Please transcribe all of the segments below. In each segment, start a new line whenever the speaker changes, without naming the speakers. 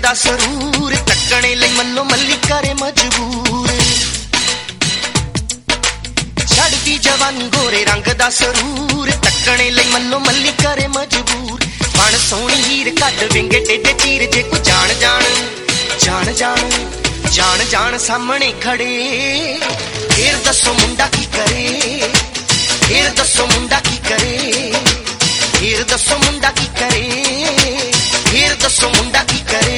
दा सरूर तकने लई मल्लो मल्ली करे मजबूर। छड़दी जवानी गोरे रंग दा सरूर तकने लई मल्लो मल्ली करे मजबूर। बण सोहनी हीर कद विंगे टेडे चीर जे कोई जान जान जान जान जान जान सामने खड़े। फिर दसो मुंडा की करे, फिर दसो मुंडा की करे, फिर दसो मुंडा की करे, फिर दसो मुंडा की करे।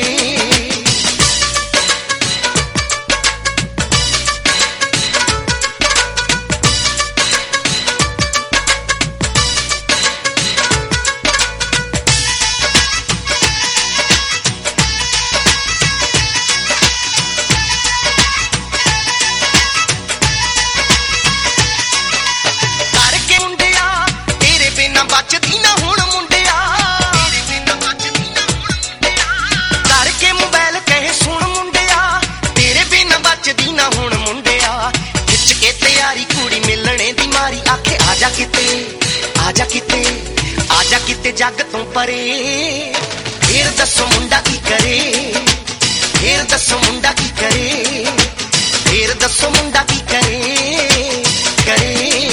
आजा किते जग तों परे। फिर दसो मुंडा की करे, फिर दसो मुंडा की करे, फिर दसो मुंडा की करे करे।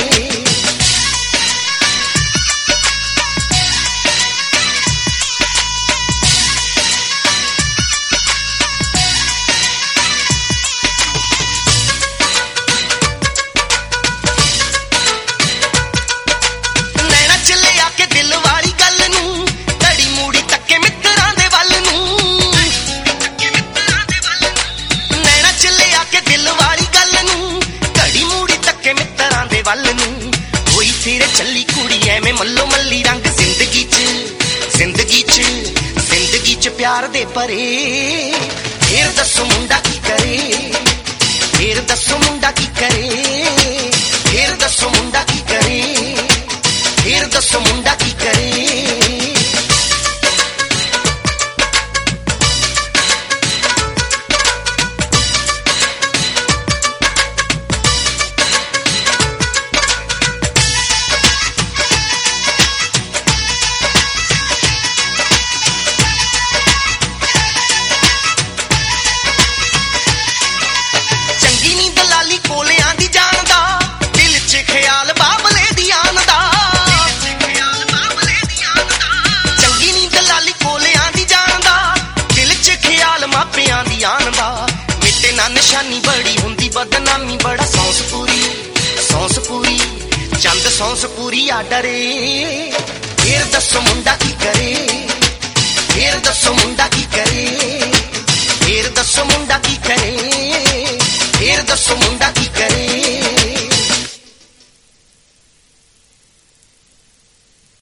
होई फिर चली कुड़ी एवें मल्लो मल्ली रंग जिंदगी च प्यार दे परे। फिर दसो मुंडा की करे, फिर दसो मुंडा की करे, फिर दसो मुंडा की करे, फिर दसो मुंडा की करे। निशानी बड़ी हुंदी बदनामी बड़ा सौंस पूरी चंद सौंस पूरी आ डरे। फिर दसो मुंडा की करे, फिर दसो मुंडा की करे।